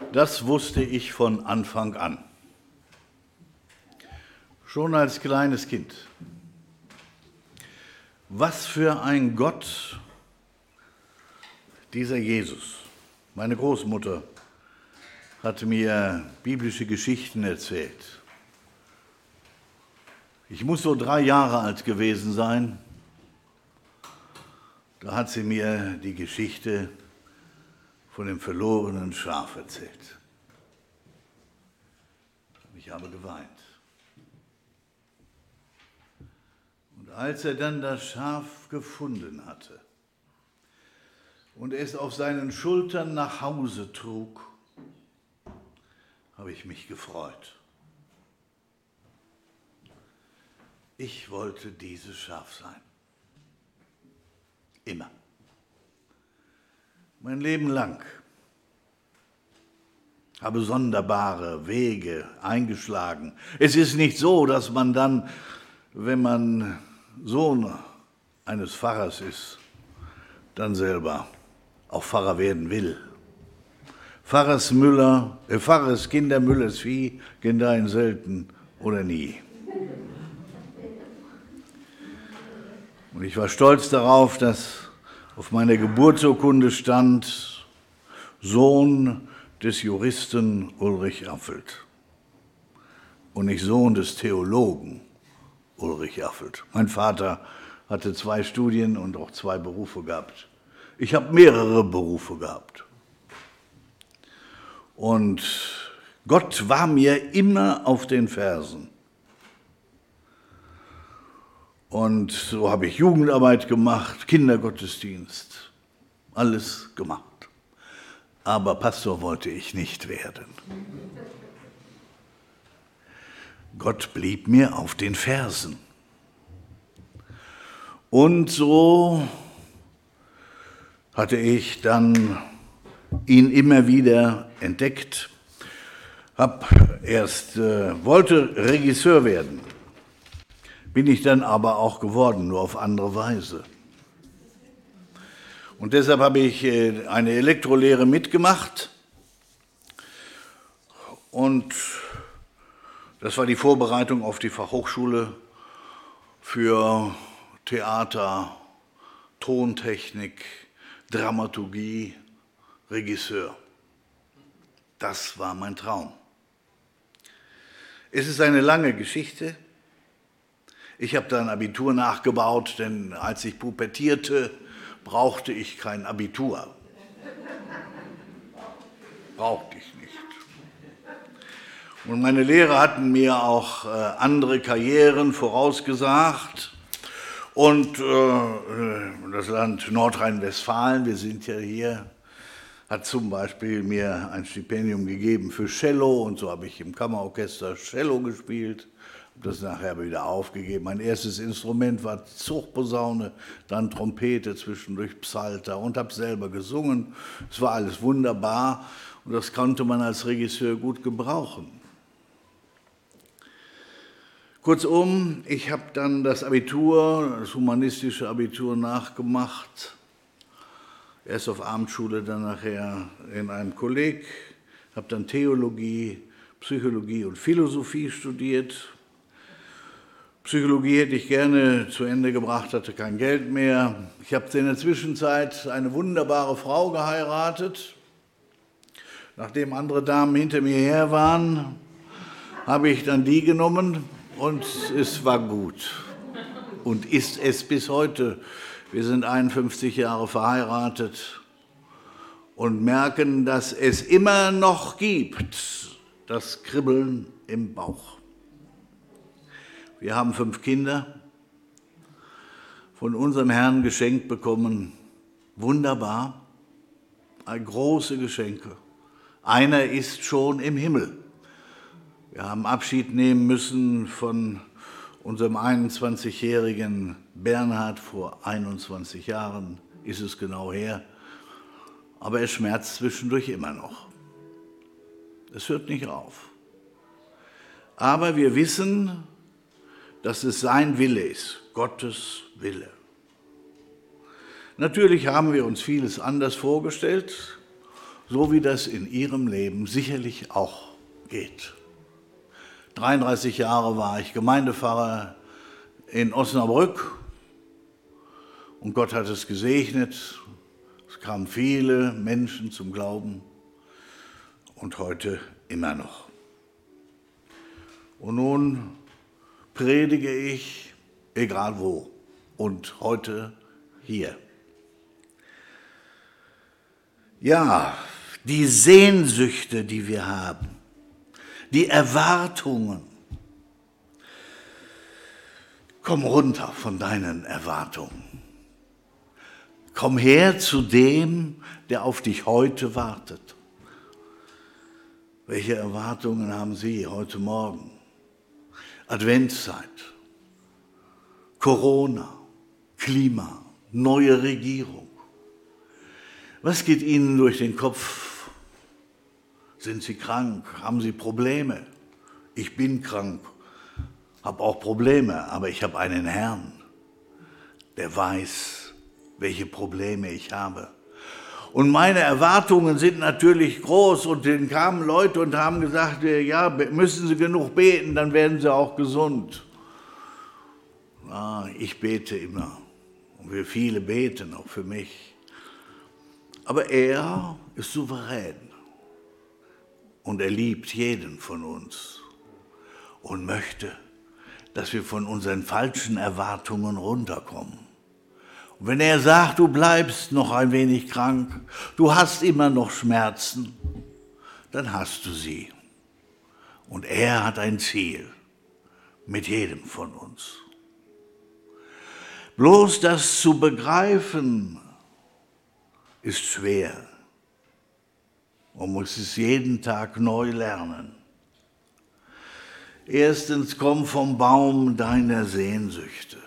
Das wusste ich von Anfang an. Schon als kleines Kind. Was für ein Gott dieser Jesus. Meine Großmutter hat mir biblische Geschichten erzählt. Ich muss so 3 Jahre alt gewesen sein. Da hat sie mir die Geschichte von dem verlorenen Schaf erzählt. Ich habe geweint. Und als er dann das Schaf gefunden hatte und es auf seinen Schultern nach Hause trug, habe ich mich gefreut. Ich wollte dieses Schaf sein. Immer. Mein Leben lang habe sonderbare Wege eingeschlagen. Es ist nicht so, dass man dann, wenn man Sohn eines Pfarrers ist, dann selber auch Pfarrer werden will. Pfarrerskinder, Müllers Vieh, gedeihen selten oder nie. Und ich war stolz darauf, dass auf meiner Geburtsurkunde stand, Sohn des Juristen Ulrich Affelt und nicht Sohn des Theologen Ulrich Affelt. Mein Vater hatte 2 Studien und auch 2 Berufe gehabt. Ich habe mehrere Berufe gehabt. Und Gott war mir immer auf den Fersen. Und so habe ich Jugendarbeit gemacht, Kindergottesdienst, alles gemacht. Aber Pastor wollte ich nicht werden. Gott blieb mir auf den Fersen. Und so hatte ich dann ihn immer wieder entdeckt, wollte Regisseur werden. Bin ich dann aber auch geworden, nur auf andere Weise. Und deshalb habe ich eine Elektrolehre mitgemacht. Und das war die Vorbereitung auf die Fachhochschule für Theater, Tontechnik, Dramaturgie, Regisseur. Das war mein Traum. Es ist eine lange Geschichte. Ich habe dann Abitur nachgebaut, denn als ich pubertierte, brauchte ich kein Abitur. Brauchte ich nicht. Und meine Lehrer hatten mir auch andere Karrieren vorausgesagt. Und das Land Nordrhein-Westfalen, wir sind ja hier, hat zum Beispiel mir ein Stipendium gegeben für Cello. Und so habe ich im Kammerorchester Cello gespielt. Das nachher wieder aufgegeben. Mein erstes Instrument war Zugposaune, dann Trompete, zwischendurch Psalter und habe selber gesungen. Es war alles wunderbar und das konnte man als Regisseur gut gebrauchen. Kurzum, ich habe dann das humanistische Abitur nachgemacht. Erst auf Abendschule, dann nachher in einem Kolleg. Habe dann Theologie, Psychologie und Philosophie studiert. Psychologie hätte ich gerne zu Ende gebracht, hatte kein Geld mehr. Ich habe in der Zwischenzeit eine wunderbare Frau geheiratet. Nachdem andere Damen hinter mir her waren, habe ich dann die genommen und es war gut. Und ist es bis heute. Wir sind 51 Jahre verheiratet und merken, dass es immer noch gibt, das Kribbeln im Bauch. Wir haben 5 Kinder, von unserem Herrn geschenkt bekommen. Wunderbar, große Geschenke. Einer ist schon im Himmel. Wir haben Abschied nehmen müssen von unserem 21-jährigen Bernhard vor 21 Jahren, ist es genau her. Aber es schmerzt zwischendurch immer noch. Es hört nicht auf. Aber wir wissen, dass es sein Wille ist, Gottes Wille. Natürlich haben wir uns vieles anders vorgestellt. so wie das in Ihrem Leben sicherlich auch geht. 33 Jahre war ich Gemeindepfarrer in Osnabrück und Gott hat es gesegnet. Es kamen viele Menschen zum Glauben und heute immer noch. Und nun predige ich, egal wo, und heute hier. Ja, die Sehnsüchte, die wir haben, die Erwartungen. Komm runter von deinen Erwartungen. Komm her zu dem, der auf dich heute wartet. Welche Erwartungen haben Sie heute Morgen? Adventszeit, Corona, Klima, neue Regierung. Was geht Ihnen durch den Kopf? Sind Sie krank? Haben Sie Probleme? Ich bin krank, habe auch Probleme, aber ich habe einen Herrn, der weiß, welche Probleme ich habe. Und meine Erwartungen sind natürlich groß und dann kamen Leute und haben gesagt, ja, müssen Sie genug beten, dann werden Sie auch gesund. Ja, ich bete immer und wir viele beten auch für mich. Aber er ist souverän und er liebt jeden von uns und möchte, dass wir von unseren falschen Erwartungen runterkommen. Und wenn er sagt, du bleibst noch ein wenig krank, du hast immer noch Schmerzen, dann hast du sie. Und er hat ein Ziel mit jedem von uns. Bloß das zu begreifen, ist schwer. Man muss es jeden Tag neu lernen. Erstens, komm vom Baum deiner Sehnsüchte.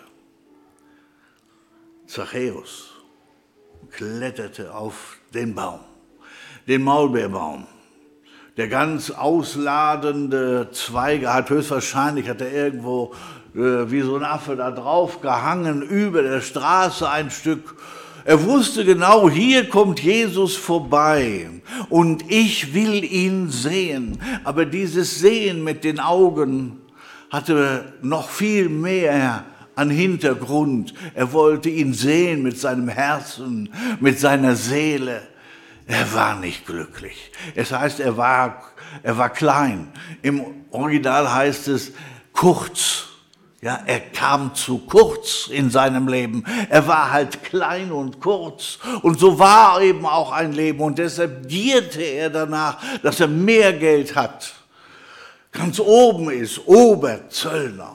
Zachäus kletterte auf den Baum, den Maulbeerbaum, der ganz ausladende Zweige hat. Höchstwahrscheinlich hat er irgendwo wie so ein Affe da drauf gehangen, über der Straße ein Stück. Er wusste genau, hier kommt Jesus vorbei und ich will ihn sehen. Aber dieses Sehen mit den Augen hatte noch viel mehr an Hintergrund. Er wollte ihn sehen mit seinem Herzen, mit seiner Seele. Er war nicht glücklich. Es heißt, er war klein. Im Original heißt es kurz. Ja, er kam zu kurz in seinem Leben. Er war halt klein und kurz. Und so war eben auch ein Leben. Und deshalb gierte er danach, dass er mehr Geld hat. Ganz oben ist Oberzöllner.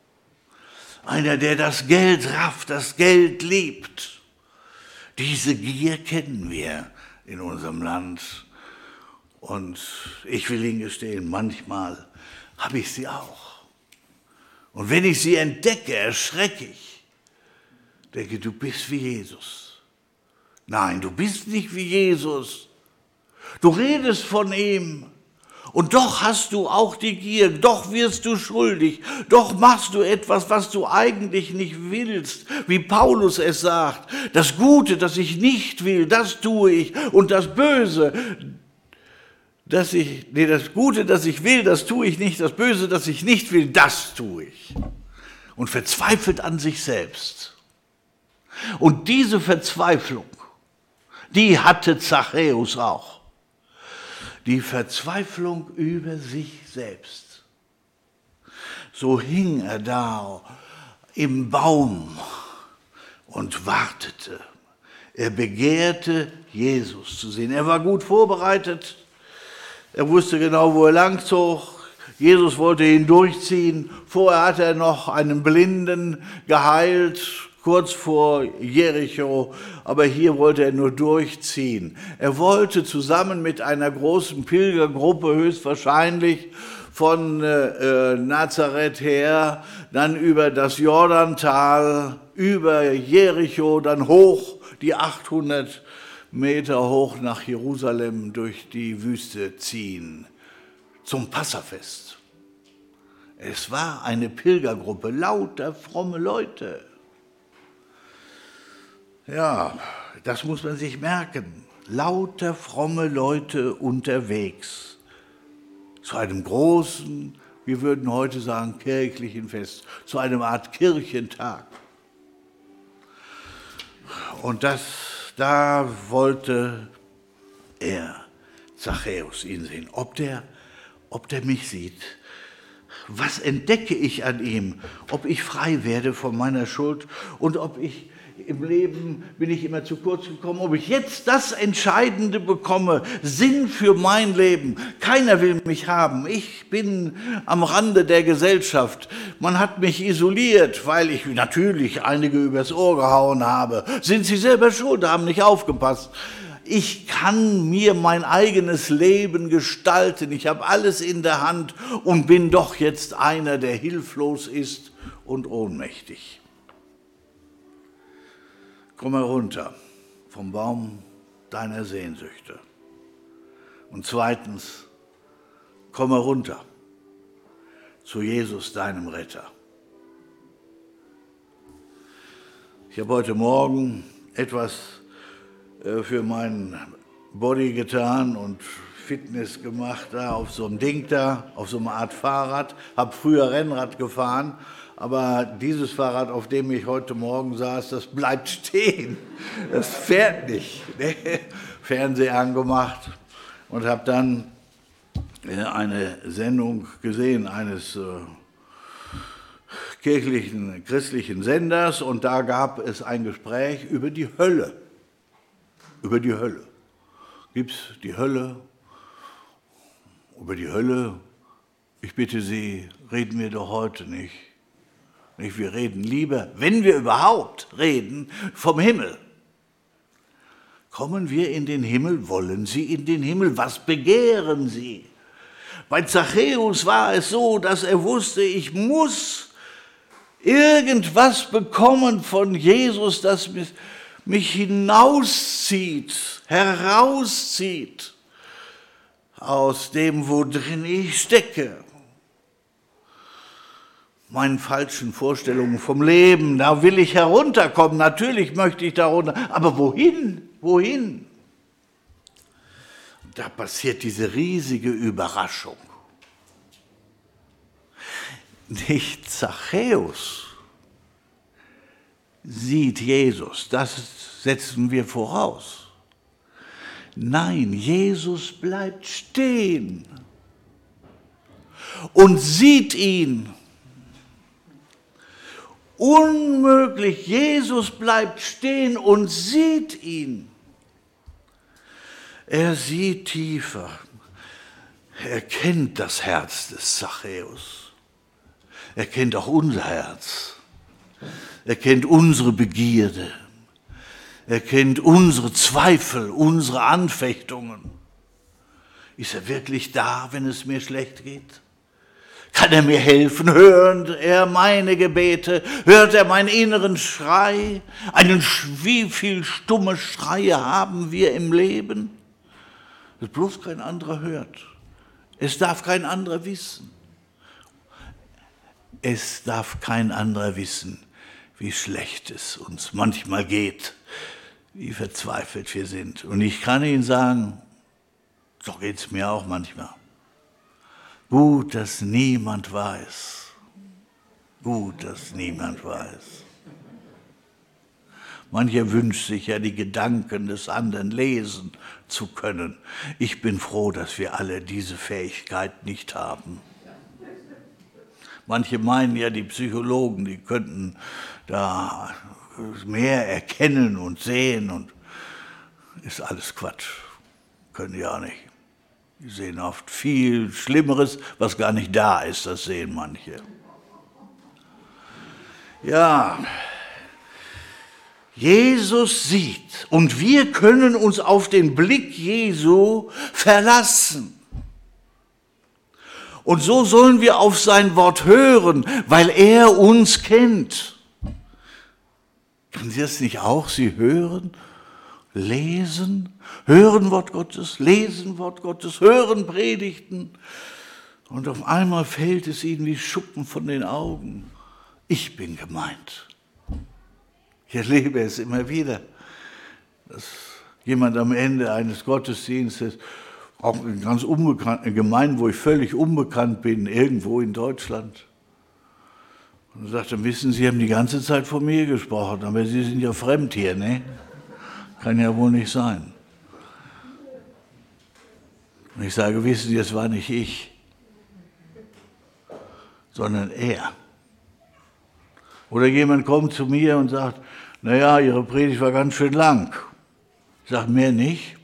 Einer, der das Geld rafft, das Geld liebt. Diese Gier kennen wir in unserem Land. Und ich will Ihnen gestehen, manchmal habe ich sie auch. Und wenn ich sie entdecke, erschrecke ich. Denke, du bist wie Jesus. Nein, du bist nicht wie Jesus. Du redest von ihm. Und doch hast du auch die Gier, doch wirst du schuldig, doch machst du etwas, was du eigentlich nicht willst, wie Paulus es sagt. Das Gute, das ich nicht will, das tue ich, und das Böse, das Gute, das ich will, das tue ich nicht, das Böse, das ich nicht will, das tue ich. Und verzweifelt an sich selbst. Und diese Verzweiflung, die hatte Zachäus auch. Die Verzweiflung über sich selbst. So hing er da im Baum und wartete. Er begehrte, Jesus zu sehen. Er war gut vorbereitet. Er wusste genau, wo er langzog. Jesus wollte ihn durchziehen. Vorher hat er noch einen Blinden geheilt, kurz vor Jericho, aber hier wollte er nur durchziehen. Er wollte zusammen mit einer großen Pilgergruppe höchstwahrscheinlich von Nazareth her, dann über das Jordantal, über Jericho, dann hoch, die 800 Meter hoch nach Jerusalem durch die Wüste ziehen, zum Passafest. Es war eine Pilgergruppe, lauter fromme Leute. Ja, das muss man sich merken. lauter fromme Leute unterwegs zu einem großen, wir würden heute sagen, kirchlichen Fest, zu einer Art Kirchentag. Und da wollte Zachäus, ihn sehen, ob der mich sieht. Was entdecke ich an ihm? Ob ich frei werde von meiner Schuld und ob ich im Leben, bin ich immer zu kurz gekommen, ob ich jetzt das Entscheidende bekomme, Sinn für mein Leben. Keiner will mich haben. Ich bin am Rande der Gesellschaft. Man hat mich isoliert, weil ich natürlich einige übers Ohr gehauen habe. Sind Sie selber schuld, haben nicht aufgepasst. Ich kann mir mein eigenes Leben gestalten. Ich habe alles in der Hand und bin doch jetzt einer, der hilflos ist und ohnmächtig. Komm herunter vom Baum deiner Sehnsüchte. Und zweitens, komm herunter zu Jesus, deinem Retter. Ich habe heute Morgen etwas für meinen Body getan und Fitness gemacht, da auf so einem Ding da, auf so einer Art Fahrrad. Habe früher Rennrad gefahren, aber dieses Fahrrad, auf dem ich heute Morgen saß, das bleibt stehen. Das fährt nicht. Fernseher angemacht und habe dann eine Sendung gesehen eines kirchlichen, christlichen Senders und da gab es ein Gespräch über die Hölle. Über die Hölle. Gibt es die Hölle? Über die Hölle, ich bitte Sie, reden wir doch heute nicht. Wir reden lieber, wenn wir überhaupt reden, vom Himmel. Kommen wir in den Himmel? Wollen Sie in den Himmel? Was begehren Sie? Bei Zachäus war es so, dass er wusste, ich muss irgendwas bekommen von Jesus, das mich hinauszieht, herauszieht aus dem, wo drin ich stecke. Meinen falschen Vorstellungen vom Leben, da will ich herunterkommen, natürlich möchte ich da runter, aber wohin? Wohin? Da passiert diese riesige Überraschung. Nicht Zachäus sieht Jesus, das setzen wir voraus. Nein, Jesus bleibt stehen und sieht ihn. Unmöglich, Jesus bleibt stehen und sieht ihn. Er sieht tiefer. Er kennt das Herz des Zachäus. Er kennt auch unser Herz. Er kennt unsere Begierde. Er kennt unsere Zweifel, unsere Anfechtungen. Ist er wirklich da, wenn es mir schlecht geht? Kann er mir helfen? Hört er meine Gebete? Hört er meinen inneren Schrei? Wie viel stumme Schreie haben wir im Leben? Dass bloß kein anderer hört. Es darf kein anderer wissen. Es darf kein anderer wissen, wie schlecht es uns manchmal geht, wie verzweifelt wir sind. Und ich kann Ihnen sagen, so geht es mir auch manchmal. Gut, dass niemand weiß. Gut, dass niemand weiß. Mancher wünscht sich ja, die Gedanken des anderen lesen zu können. Ich bin froh, dass wir alle diese Fähigkeit nicht haben. Manche meinen ja, die Psychologen, die könnten da mehr erkennen und sehen und ist alles Quatsch. Können die auch nicht. Die sehen oft viel Schlimmeres, was gar nicht da ist, das sehen manche. Ja, Jesus sieht und wir können uns auf den Blick Jesu verlassen. Und so sollen wir auf sein Wort hören, weil er uns kennt. Können Sie das nicht auch? Sie hören, lesen, hören Wort Gottes, lesen Wort Gottes, hören Predigten. Und auf einmal fällt es ihnen wie Schuppen von den Augen. Ich bin gemeint. Ich erlebe es immer wieder, dass Jemand am Ende eines Gottesdienstes, auch in ganz unbekannten Gemeinden, wo ich völlig unbekannt bin, irgendwo in Deutschland. Und er sagte, wissen Sie, Sie haben die ganze Zeit von mir gesprochen, aber Sie sind ja fremd hier, ne? Kann ja wohl nicht sein. Und ich sage, wissen Sie, es war nicht ich, sondern er. Oder jemand kommt zu mir und sagt, naja, Ihre Predigt war ganz schön lang. Ich sage, mehr nicht.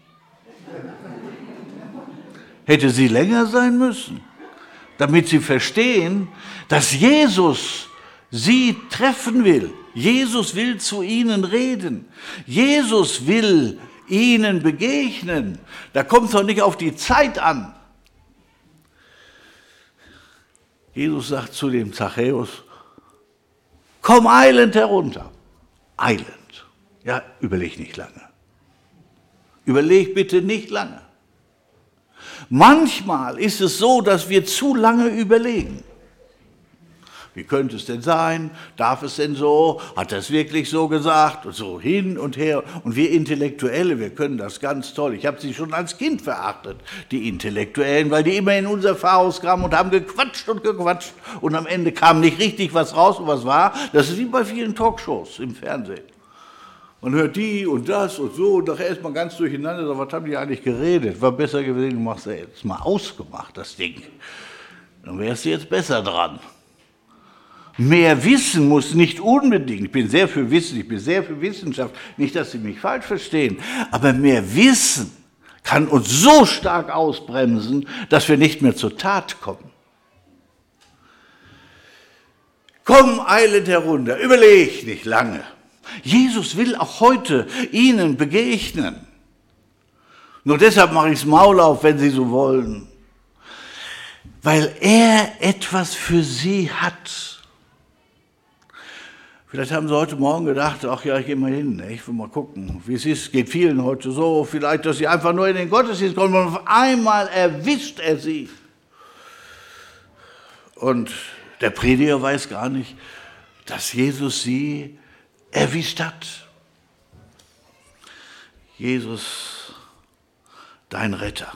Hätte sie länger sein müssen, damit Sie verstehen, dass Jesus Sie treffen will. Jesus will zu Ihnen reden. Jesus will Ihnen begegnen. Da kommt es doch nicht auf die Zeit an. Jesus sagt zu dem Zachäus, komm eilend herunter. Eilend. Ja, überleg nicht lange. Überleg bitte nicht lange. Manchmal ist es so, dass wir zu lange überlegen. Wie könnte es denn sein? Darf es denn so? Hat er es wirklich so gesagt? Und so hin und her. Und wir Intellektuelle, wir können das ganz toll. Ich habe sie schon als Kind verachtet, die Intellektuellen, weil die immer in unser Pfarrhaus kamen und haben gequatscht und gequatscht. Und am Ende kam nicht richtig was raus und was war. Das ist wie bei vielen Talkshows im Fernsehen. Man hört die und das und so und nachher ist man ganz durcheinander. So, was haben die eigentlich geredet? War besser gewesen, du machst ja jetzt mal ausgemacht, das Ding. Dann wärst du jetzt besser dran. Mehr Wissen muss nicht unbedingt, ich bin sehr für Wissen, ich bin sehr für Wissenschaft, nicht, dass Sie mich falsch verstehen, aber mehr Wissen kann uns so stark ausbremsen, dass wir nicht mehr zur Tat kommen. Komm eilend herunter, überleg nicht lange. Jesus will auch heute Ihnen begegnen. Nur deshalb mache ich das Maul auf, wenn Sie so wollen. Weil er etwas für Sie hat. Vielleicht haben Sie heute Morgen gedacht, ach ja, ich gehe mal hin, ich will mal gucken, wie es ist. Geht vielen heute so, vielleicht, dass Sie einfach nur in den Gottesdienst kommen und auf einmal erwischt er Sie. Und der Prediger weiß gar nicht, dass Jesus Sie erwischt hat. Jesus, dein Retter.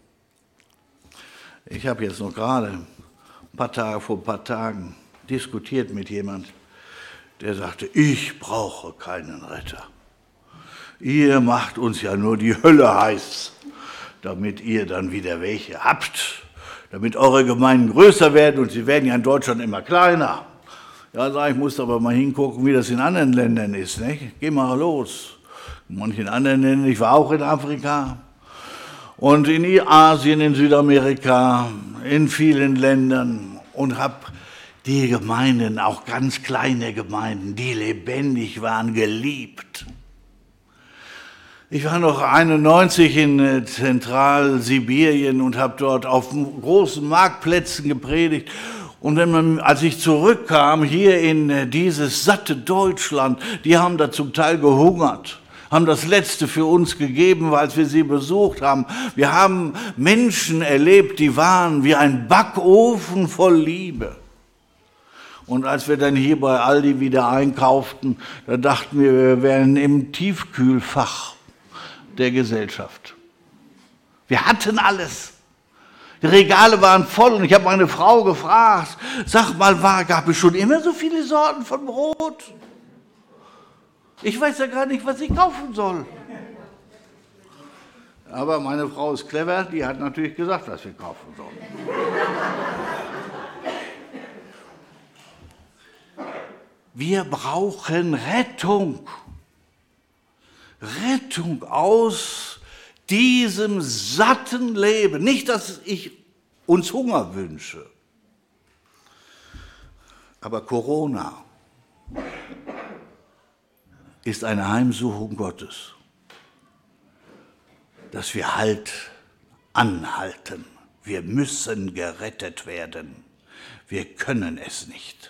Ich habe jetzt noch gerade vor ein paar Tagen diskutiert mit jemand, der sagte, ich brauche keinen Retter. Ihr macht uns ja nur die Hölle heiß, damit ihr dann wieder welche habt, damit eure Gemeinden größer werden und sie werden ja in Deutschland immer kleiner. Ja, sag ich, muss aber mal hingucken, wie das in anderen Ländern ist. Nicht? Geh mal los. In manchen anderen Ländern, ich war auch in Afrika und in Asien, in Südamerika, in vielen Ländern und habe die Gemeinden, auch ganz kleine Gemeinden, die lebendig waren, geliebt. Ich war noch 91 in Zentralsibirien und habe dort auf großen Marktplätzen gepredigt. Und als ich zurückkam hier in dieses satte Deutschland, die haben da zum Teil gehungert, haben das Letzte für uns gegeben, als wir sie besucht haben. Wir haben Menschen erlebt, die waren wie ein Backofen voll Liebe. Und als wir dann hier bei Aldi wieder einkauften, da dachten wir wären im Tiefkühlfach der Gesellschaft. Wir hatten alles. Die Regale waren voll und ich habe meine Frau gefragt, sag mal, gab es schon immer so viele Sorten von Brot? Ich weiß ja gar nicht, was ich kaufen soll. Aber meine Frau ist clever, die hat natürlich gesagt, was wir kaufen sollen. Wir brauchen Rettung. Rettung aus diesem satten Leben. Nicht, dass ich uns Hunger wünsche, aber Corona ist eine Heimsuchung Gottes, dass wir Halt anhalten. Wir müssen gerettet werden. Wir können es nicht.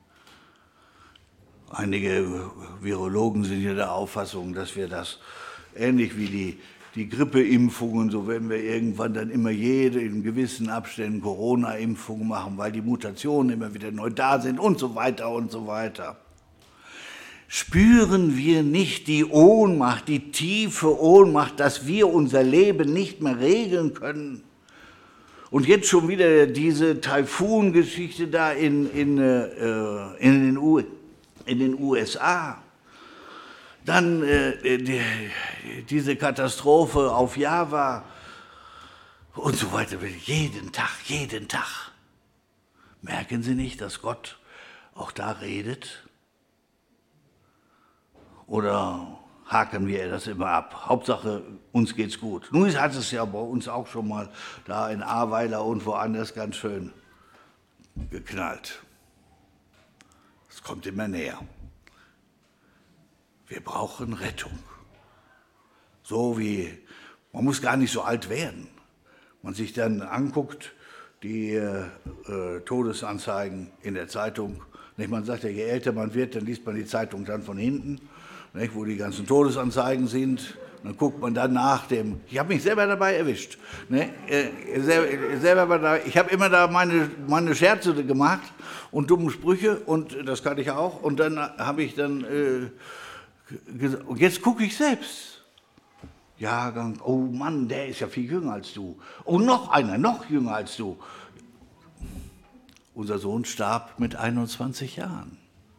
Einige Virologen sind ja der Auffassung, dass wir das ähnlich wie die Grippeimpfungen, so werden wir irgendwann dann immer in gewissen Abständen Corona-Impfungen machen, weil die Mutationen immer wieder neu da sind und so weiter und so weiter. Spüren wir nicht die Ohnmacht, die tiefe Ohnmacht, dass wir unser Leben nicht mehr regeln können? Und jetzt schon wieder diese Taifun-Geschichte da in den USA. Dann diese Katastrophe auf Java und so weiter. Jeden Tag. Merken Sie nicht, dass Gott auch da redet? Oder haken wir das immer ab? Hauptsache, uns geht's gut. Nun hat es ja bei uns auch schon mal da in Ahrweiler und woanders ganz schön geknallt. Es kommt immer näher. Wir brauchen Rettung. So wie, man muss gar nicht so alt werden. Man sich dann anguckt, die Todesanzeigen in der Zeitung. Man sagt ja, je älter man wird, dann liest man die Zeitung dann von hinten, wo die ganzen Todesanzeigen sind. Dann guckt man dann nach dem, ich habe mich selber dabei erwischt. Ich habe immer da meine Scherze gemacht und dumme Sprüche, und das kann ich auch. Und dann habe ich dann gesagt, und jetzt gucke ich selbst. Jahrgang, oh Mann, der ist ja viel jünger als du. Oh, noch einer, noch jünger als du. Unser Sohn starb mit 21 Jahren.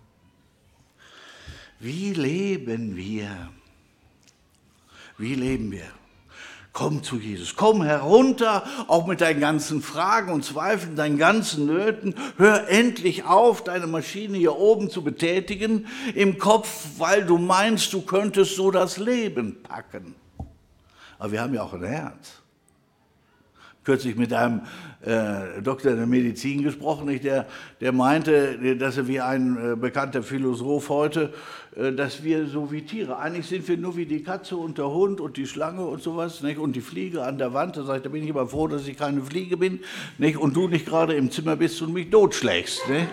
Wie leben wir? Wie leben wir? Komm zu Jesus, komm herunter, auch mit deinen ganzen Fragen und Zweifeln, deinen ganzen Nöten. Hör endlich auf, deine Maschine hier oben zu betätigen im Kopf, weil du meinst, du könntest so das Leben packen. Aber wir haben ja auch ein Herz. Kürzlich mit einem Doktor der Medizin gesprochen, der meinte, dass er wie ein bekannter Philosoph heute, dass wir so wie Tiere, eigentlich sind wir nur wie die Katze und der Hund und die Schlange und sowas, nicht? Und die Fliege an der Wand. Da sage ich, da bin ich aber froh, dass ich keine Fliege bin, nicht? Und du nicht gerade im Zimmer bist und mich totschlägst. Nicht?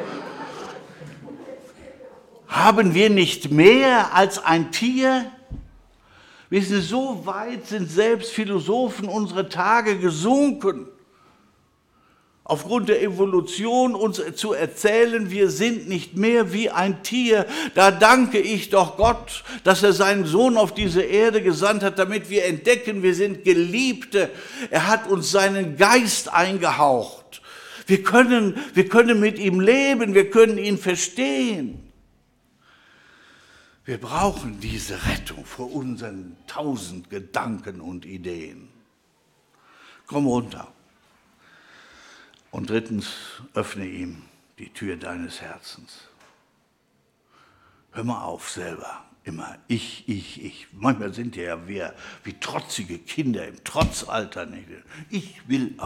Haben wir nicht mehr als ein Tier? Wissen Sie, so weit sind selbst Philosophen unserer Tage gesunken, aufgrund der Evolution uns zu erzählen, wir sind nicht mehr wie ein Tier. Da danke ich doch Gott, dass er seinen Sohn auf diese Erde gesandt hat, damit wir entdecken, wir sind Geliebte. Er hat uns seinen Geist eingehaucht. Wir können mit ihm leben, wir können ihn verstehen. Wir brauchen diese Rettung vor unseren 1000 Gedanken und Ideen. Komm runter. Und drittens, öffne ihm die Tür deines Herzens. Hör mal auf selber, immer ich. Manchmal sind ja wir wie trotzige Kinder im Trotzalter. Nicht? Ich will.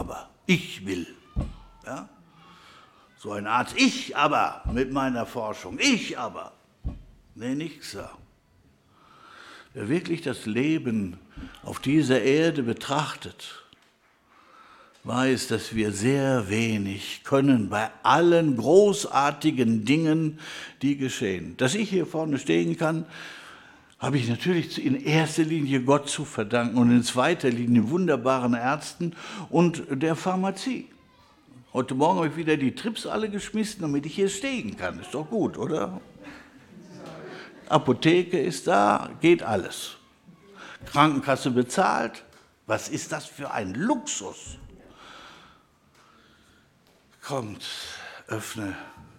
Ja? So ein Arzt, ich aber mit meiner Forschung, ich aber. Nee, nix da. Wer wirklich das Leben auf dieser Erde betrachtet, weiß, dass wir sehr wenig können bei allen großartigen Dingen, die geschehen. Dass ich hier vorne stehen kann, habe ich natürlich in erster Linie Gott zu verdanken und in zweiter Linie wunderbaren Ärzten und der Pharmazie. Heute Morgen habe ich wieder die Trips alle geschmissen, damit ich hier stehen kann. Ist doch gut, oder? Apotheke ist da, geht alles. Krankenkasse bezahlt. Was ist das für ein Luxus? Kommt, öffnet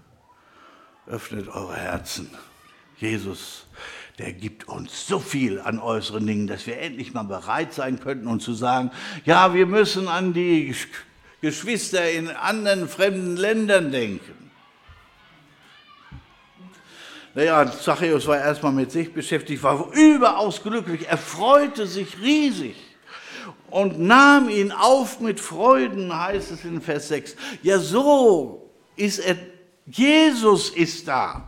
eure Herzen. Jesus, der gibt uns so viel an äußeren Dingen, dass wir endlich mal bereit sein könnten und zu sagen, ja, wir müssen an die Geschwister in anderen fremden Ländern denken. Naja, Zachäus war erstmal mit sich beschäftigt, war überaus glücklich, er freute sich riesig und nahm ihn auf mit Freuden, heißt es in Vers 6. Ja, so ist er, Jesus ist da.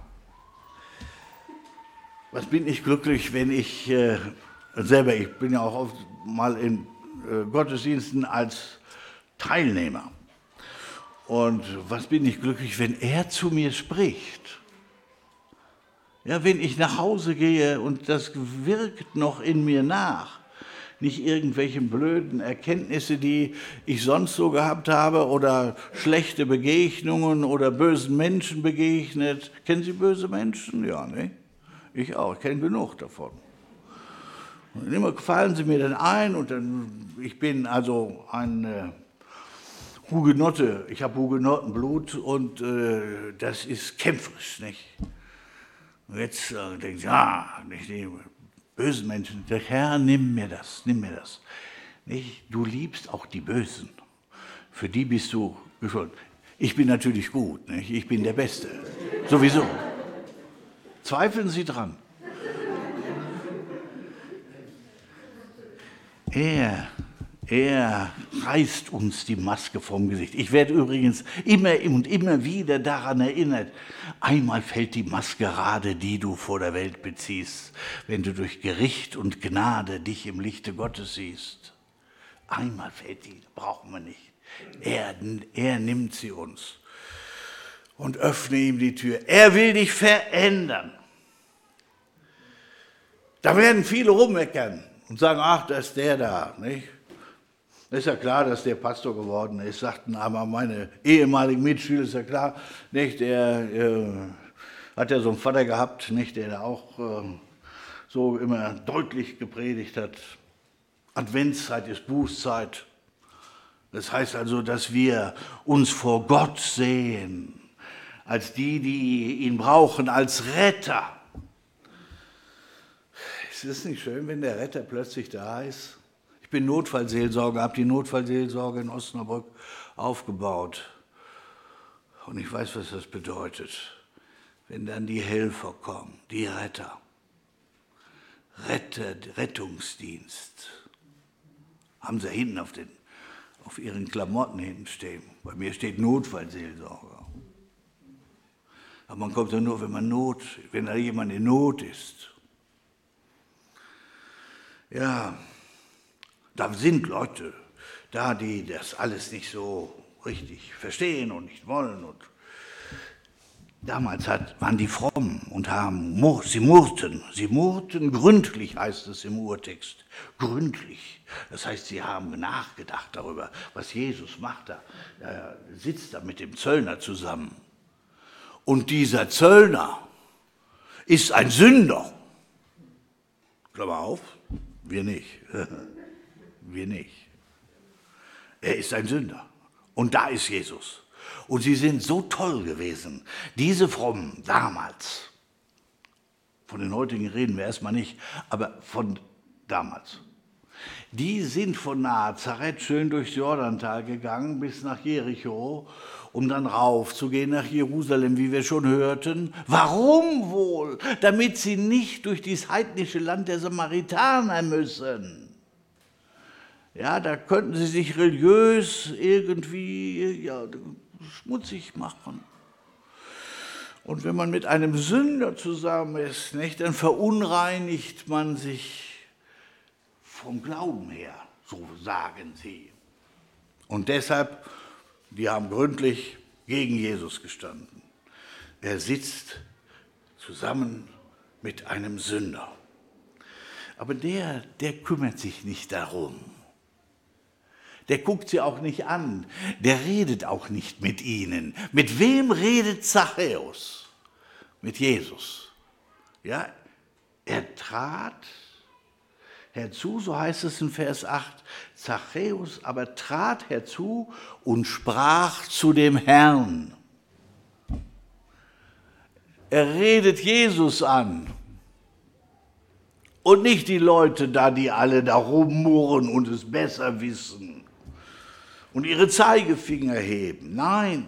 Was bin ich glücklich, wenn ich ich bin ja auch oft mal in Gottesdiensten als Teilnehmer. Und was bin ich glücklich, wenn er zu mir spricht. Ja, wenn ich nach Hause gehe und das wirkt noch in mir nach, nicht irgendwelche blöden Erkenntnisse, die ich sonst so gehabt habe oder schlechte Begegnungen oder bösen Menschen begegnet. Kennen Sie böse Menschen? Ja, ne? Ich auch, ich kenne genug davon. Und immer fallen sie mir dann ein und dann, ich bin also ein Hugenotte, ich habe Hugenottenblut und das ist kämpferisch, nicht? Und jetzt denke ich, ja, nicht die bösen Menschen, der Herr, nimm mir das, nimm mir das. Nicht? Du liebst auch die Bösen, für die bist du geschoren. Ich bin natürlich gut, nicht? Ich bin der Beste, sowieso. Zweifeln Sie dran. Er reißt uns die Maske vom Gesicht. Ich werde übrigens immer und immer wieder daran erinnert, einmal fällt die Maskerade, die du vor der Welt beziehst, wenn du durch Gericht und Gnade dich im Lichte Gottes siehst. Einmal fällt die, brauchen wir nicht. Er nimmt sie uns und öffne ihm die Tür. Er will dich verändern. Da werden viele rummeckern und sagen, ach, da ist der da, nicht? Ist ja klar, dass der Pastor geworden ist, sagten aber meine ehemaligen Mitschüler, ist ja klar, nicht? Der hat ja so einen Vater gehabt, nicht? Der da auch so immer deutlich gepredigt hat. Adventszeit ist Bußzeit. Das heißt also, dass wir uns vor Gott sehen, als die ihn brauchen, als Retter. Ist es nicht schön, wenn der Retter plötzlich da ist? Ich bin Notfallseelsorger, habe die Notfallseelsorge in Osnabrück aufgebaut. Und ich weiß, was das bedeutet, wenn dann die Helfer kommen, die Retter. Rettungsdienst. Haben sie hinten auf ihren Klamotten hinten stehen. Bei mir steht Notfallseelsorger. Aber man kommt ja nur, wenn da jemand in Not ist. Ja, da sind Leute da, die das alles nicht so richtig verstehen und nicht wollen. Und damals waren die fromm und sie murrten gründlich, heißt es im Urtext. Gründlich. Das heißt, sie haben nachgedacht darüber, was Jesus macht. Er sitzt da mit dem Zöllner zusammen. Und dieser Zöllner ist ein Sünder. Klammer auf, wir nicht. Wir nicht. Er ist ein Sünder. Und da ist Jesus. Und sie sind so toll gewesen, diese Frommen damals. Von den heutigen reden wir erstmal nicht, aber von damals. Die sind von Nazareth schön durchs Jordantal gegangen bis nach Jericho, um dann raufzugehen nach Jerusalem, wie wir schon hörten. Warum wohl? Damit sie nicht durch dieses heidnische Land der Samaritaner müssen. Ja, da könnten sie sich religiös irgendwie schmutzig machen. Und wenn man mit einem Sünder zusammen ist, nicht, dann verunreinigt man sich vom Glauben her, so sagen sie. Und deshalb, die haben gründlich gegen Jesus gestanden. Er sitzt zusammen mit einem Sünder. Aber der kümmert sich nicht darum. Der guckt sie auch nicht an. Der redet auch nicht mit ihnen. Mit wem redet Zachäus? Mit Jesus. Ja, er trat herzu, so heißt es in Vers 8, Zachäus aber trat herzu und sprach zu dem Herrn. Er redet Jesus an. Und nicht die Leute da, die alle da rummurren und es besser wissen und ihre Zeigefinger heben. Nein,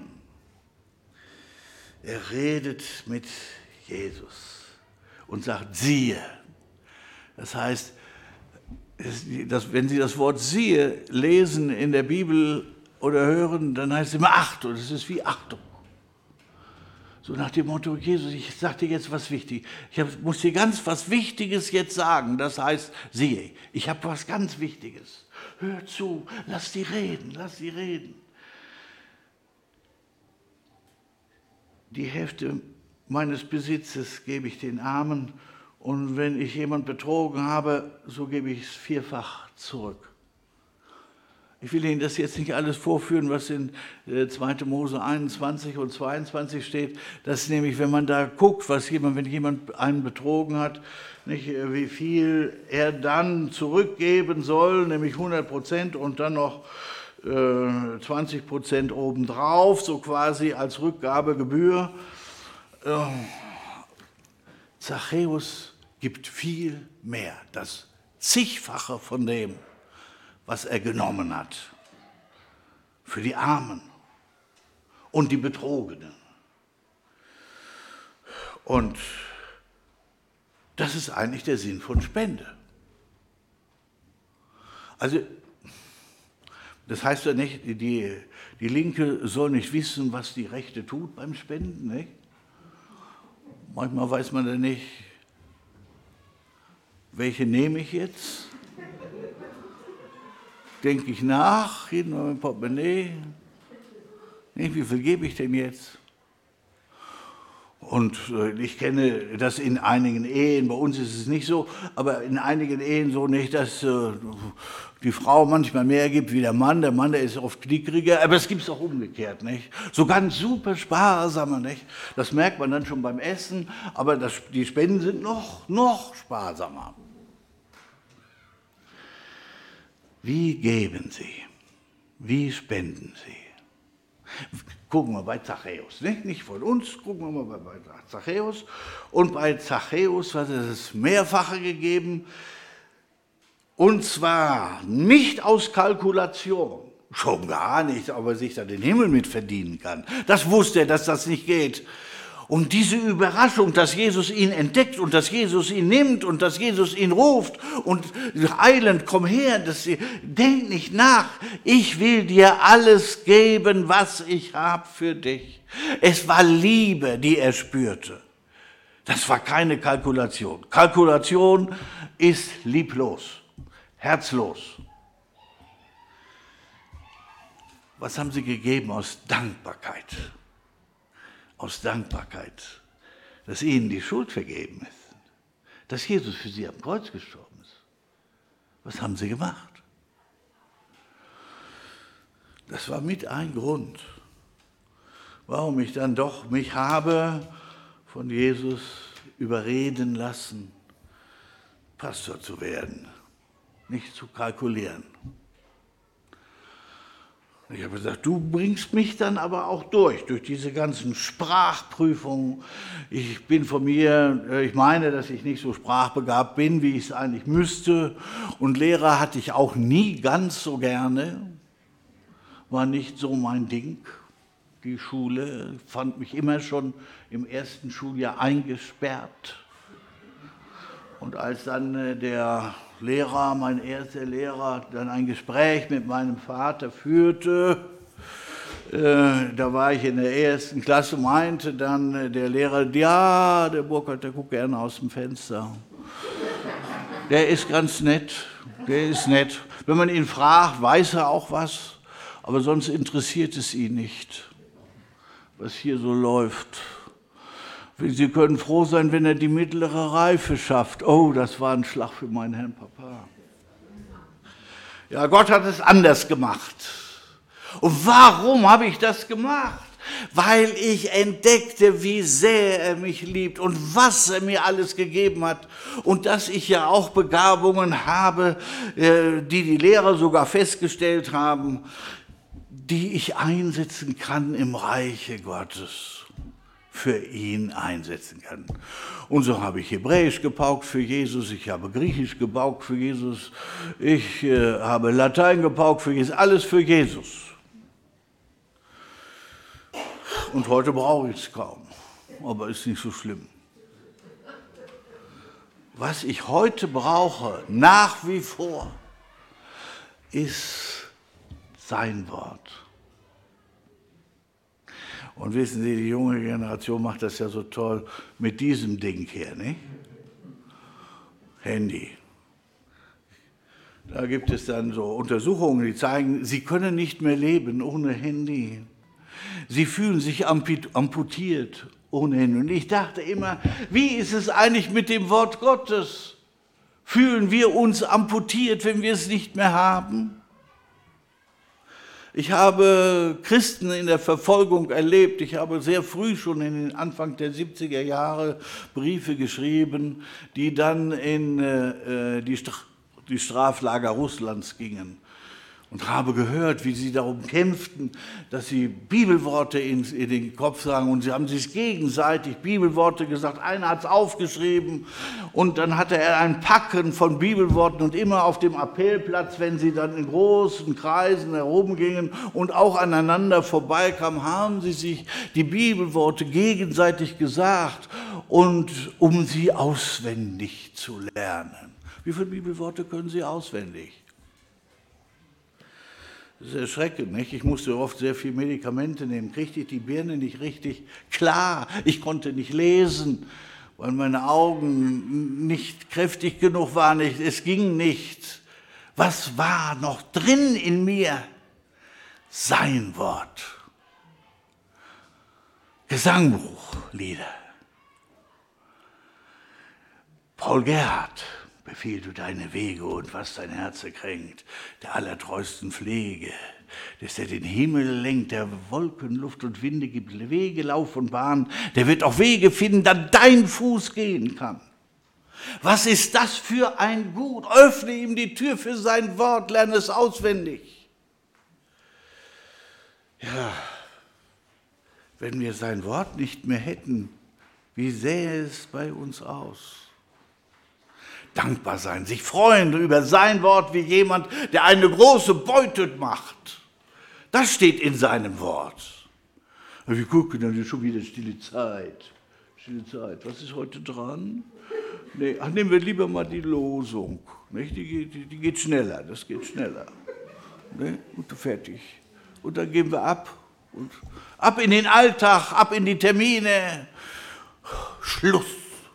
er redet mit Jesus und sagt, siehe. Das heißt, wenn Sie das Wort siehe lesen in der Bibel oder hören, dann heißt es immer Achtung, das ist wie Achtung. So nach dem Motto, Jesus, ich sage dir jetzt was Wichtiges. Muss dir ganz was Wichtiges jetzt sagen. Das heißt, siehe, ich habe was ganz Wichtiges. Hör zu, lass die reden, lass sie reden. Die Hälfte meines Besitzes gebe ich den Armen und wenn ich jemand betrogen habe, so gebe ich es vierfach zurück. Ich will Ihnen das jetzt nicht alles vorführen, was in 2. Mose 21 und 22 steht. Das ist nämlich, wenn man da guckt, wenn jemand einen betrogen hat, nicht, wie viel er dann zurückgeben soll, nämlich 100% und dann noch 20% obendrauf, so quasi als Rückgabegebühr. Zachäus gibt viel mehr, das Zigfache von dem, was er genommen hat, für die Armen und die Betrogenen. Und das ist eigentlich der Sinn von Spende. Also, das heißt ja nicht, die Linke soll nicht wissen, was die Rechte tut beim Spenden, nicht? Manchmal weiß man ja nicht, welche nehme ich jetzt? Denke ich nach, hinten mein Portemonnaie, wie viel gebe ich denn jetzt? Und ich kenne das in einigen Ehen, bei uns ist es nicht so, aber in einigen Ehen so nicht, dass die Frau manchmal mehr gibt wie der Mann der ist oft knickriger, aber es gibt es auch umgekehrt, nicht? So ganz super sparsamer, nicht? Das merkt man dann schon beim Essen, aber die Spenden sind noch sparsamer. Wie geben Sie? Wie spenden Sie? Gucken wir bei Zachäus, nicht von uns, gucken wir mal bei Zachäus. Und bei Zachäus hat es das Mehrfache gegeben, und zwar nicht aus Kalkulation, schon gar nicht, ob er sich da den Himmel mit verdienen kann. Das wusste er, dass das nicht geht. Und diese Überraschung, dass Jesus ihn entdeckt und dass Jesus ihn nimmt und dass Jesus ihn ruft und eilend, komm her, denk nicht nach, ich will dir alles geben, was ich habe für dich. Es war Liebe, die er spürte. Das war keine Kalkulation. Kalkulation ist lieblos, herzlos. Was haben sie gegeben aus Dankbarkeit? Aus Dankbarkeit, dass ihnen die Schuld vergeben ist, dass Jesus für sie am Kreuz gestorben ist. Was haben sie gemacht? Das war mit ein Grund, warum ich dann doch mich habe von Jesus überreden lassen, Pastor zu werden, nicht zu kalkulieren. Ich habe gesagt, du bringst mich dann aber auch durch diese ganzen Sprachprüfungen. Ich bin von mir, ich meine, dass ich nicht so sprachbegabt bin, wie ich es eigentlich müsste. Und Lehrer hatte ich auch nie ganz so gerne, war nicht so mein Ding. Die Schule fand mich immer schon im ersten Schuljahr eingesperrt. Und als dann der Lehrer, mein erster Lehrer, dann ein Gespräch mit meinem Vater führte, da war ich in der ersten Klasse, meinte dann der Lehrer, ja, der Burkhard, der guckt gerne aus dem Fenster. Der ist ganz nett, der ist nett. Wenn man ihn fragt, weiß er auch was, aber sonst interessiert es ihn nicht, was hier so läuft. Sie können froh sein, wenn er die mittlere Reife schafft. Oh, das war ein Schlag für meinen Herrn Papa. Ja, Gott hat es anders gemacht. Und warum habe ich das gemacht? Weil ich entdeckte, wie sehr er mich liebt und was er mir alles gegeben hat. Und dass ich ja auch Begabungen habe, die Lehrer sogar festgestellt haben, die ich einsetzen kann im Reiche Gottes. Für ihn einsetzen kann. Und so habe ich Hebräisch gepaukt für Jesus, ich habe Griechisch gepaukt für Jesus, ich habe Latein gepaukt für Jesus, alles für Jesus. Und heute brauche ich es kaum, aber ist nicht so schlimm. Was ich heute brauche, nach wie vor, ist sein Wort. Und wissen Sie, die junge Generation macht das ja so toll mit diesem Ding hier, nicht? Handy. Da gibt es dann so Untersuchungen, die zeigen, sie können nicht mehr leben ohne Handy. Sie fühlen sich amputiert ohne Handy. Und ich dachte immer, wie ist es eigentlich mit dem Wort Gottes? Fühlen wir uns amputiert, wenn wir es nicht mehr haben? Ich habe Christen in der Verfolgung erlebt. Ich habe sehr früh schon in den Anfang der 70er Jahre Briefe geschrieben, die dann in die Straflager Russlands gingen. Und habe gehört, wie sie darum kämpften, dass sie Bibelworte in den Kopf sagen. Und sie haben sich gegenseitig Bibelworte gesagt. Einer hat es aufgeschrieben und dann hatte er ein Packen von Bibelworten. Und immer auf dem Appellplatz, wenn sie dann in großen Kreisen herumgingen und auch aneinander vorbeikamen, haben sie sich die Bibelworte gegenseitig gesagt, und um sie auswendig zu lernen. Wie viele Bibelworte können Sie auswendig? Das ist erschreckend, nicht? Ich musste oft sehr viel Medikamente nehmen, kriegte ich die Birne nicht richtig klar. Ich konnte nicht lesen, weil meine Augen nicht kräftig genug waren. Es ging nicht. Was war noch drin in mir? Sein Wort. Gesangbuch, Lieder. Paul Gerhardt. Befiehl du deine Wege und was dein Herz kränkt, der allertreusten Pflege, dass der den Himmel lenkt, der Wolken, Luft und Winde gibt, Wege, Lauf und Bahn, der wird auch Wege finden, da dein Fuß gehen kann. Was ist das für ein Gut? Öffne ihm die Tür für sein Wort, lerne es auswendig. Ja, wenn wir sein Wort nicht mehr hätten, wie sähe es bei uns aus? Dankbar sein, sich freuen über sein Wort wie jemand, der eine große Beute macht. Das steht in seinem Wort. Wir gucken, dann ist schon wieder stille Zeit. Stille Zeit, was ist heute dran? Nee, nehmen wir lieber mal die Losung. Nicht? Die geht schneller, das geht schneller. Nee? Und fertig. Und dann gehen wir ab. Und ab in den Alltag, ab in die Termine. Schluss.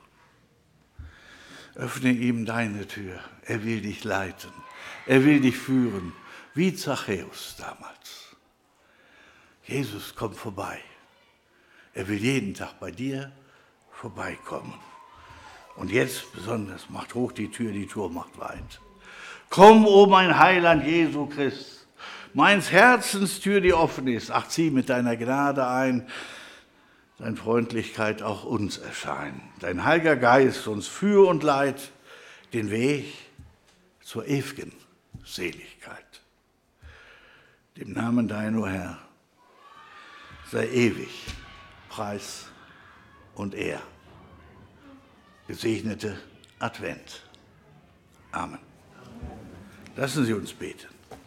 Öffne ihm deine Tür. Er will dich leiten. Er will dich führen. Wie Zachäus damals. Jesus kommt vorbei. Er will jeden Tag bei dir vorbeikommen. Und jetzt besonders, macht hoch die Tür macht weit. Komm, o mein Heiland Jesu Christ, meins Herzenstür, die offen ist. Ach, zieh mit deiner Gnade ein, deine Freundlichkeit auch uns erscheinen. Dein Heiliger Geist uns führ und leit den Weg zur ewigen Seligkeit. Dem Namen dein, o Herr, sei ewig Preis und Ehr. Gesegnete Advent. Amen. Lassen Sie uns beten.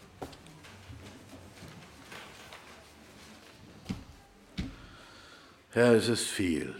Herr, es ist viel.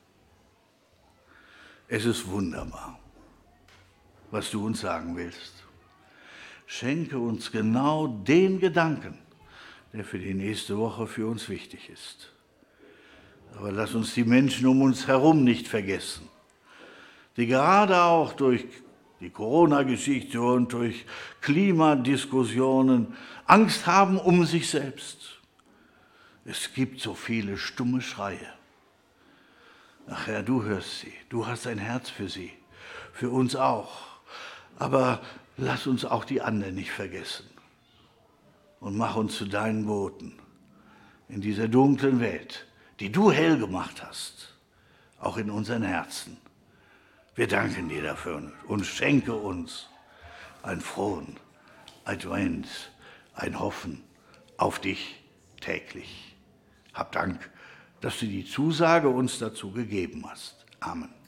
Es ist wunderbar, was du uns sagen willst. Schenke uns genau den Gedanken, der für die nächste Woche für uns wichtig ist. Aber lass uns die Menschen um uns herum nicht vergessen, die gerade auch durch die Corona-Geschichte und durch Klimadiskussionen Angst haben um sich selbst. Es gibt so viele stumme Schreie. Ach Herr, du hörst sie, du hast ein Herz für sie, für uns auch. Aber lass uns auch die anderen nicht vergessen und mach uns zu deinen Boten in dieser dunklen Welt, die du hell gemacht hast, auch in unseren Herzen. Wir danken dir dafür und schenke uns einen frohen Advent, ein Hoffen auf dich täglich. Hab Dank, dass du die Zusage uns dazu gegeben hast. Amen.